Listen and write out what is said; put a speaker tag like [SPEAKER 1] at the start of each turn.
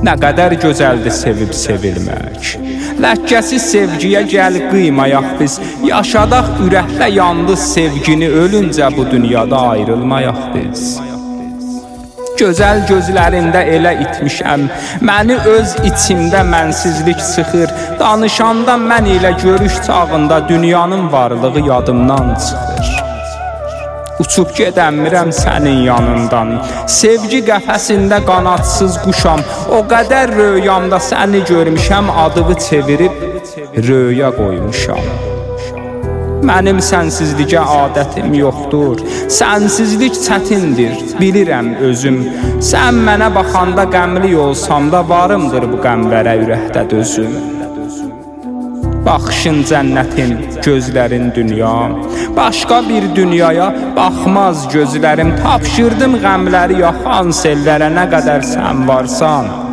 [SPEAKER 1] Nə qədər gözəldir sevib sevilmək. Ləkkəsiz sevgiyə gəl qıymayaq biz. Yaşadaq ürəkdə yandı sevgini, ölüncə bu dünyada ayrılmayaq biz. Gözəl gözlərində elə itmişəm, məni öz içimdə mənsizlik sıxır. Danışanda mən ilə görüş çağında dünyanın varlığı yadımdan çıxır. Uçub gedəmirəm sənin yanından, sevgi qəfəsində qanadsız quşam. O qədər röyamda səni görmüşəm, adımı çevirib röya qoymuşam. Mənim sənsizlikə adətim yoxdur, sənsizlik çətindir, bilirəm özüm. Sən mənə baxanda qəmli olsam da varımdır bu qəmlərə ürəkdə dözüm. Baxışın cənnətin, gözlərin dünya, başqa bir dünyaya baxmaz gözlərim. Tapşırdım qəmləri yaxan sellərə, nə qədər sən varsan